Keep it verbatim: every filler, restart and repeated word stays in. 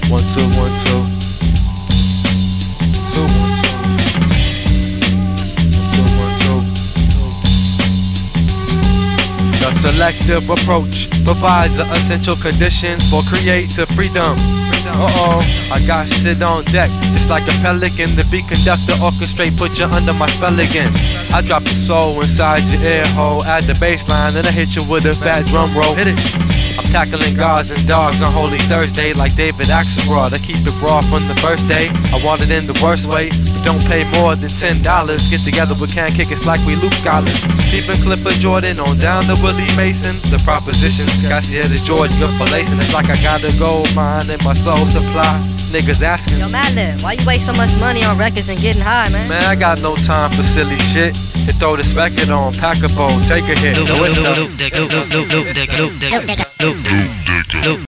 One, two, one, two. Two, one, two. Two, one, two. The selective approach provides the essential conditions for creative freedom. Uh-oh, I got shit on deck, just like a pelican. The beat conductor orchestrate, put you under my spell again. I drop your soul inside your ear hole, add the bass line, then I hit you with a fat drum roll. Hit it. I'm tackling gods and dogs on Holy Thursday like David Axelrod. I keep it raw from the first day. I want it in the worst way, but don't pay more than ten dollars. Get together, we can't kick it's like we Luke scholars. Keeping Clipper Jordan on down to Willie Mason. The proposition, Cassia to George, good for lacing. It's like I got a gold mine in my soul supply. Niggas asking, yo, Madlib, why you waste so much money on records and getting high, man? Man, I got no time for silly shit. And throw this record on, pack a bowl, take a hit.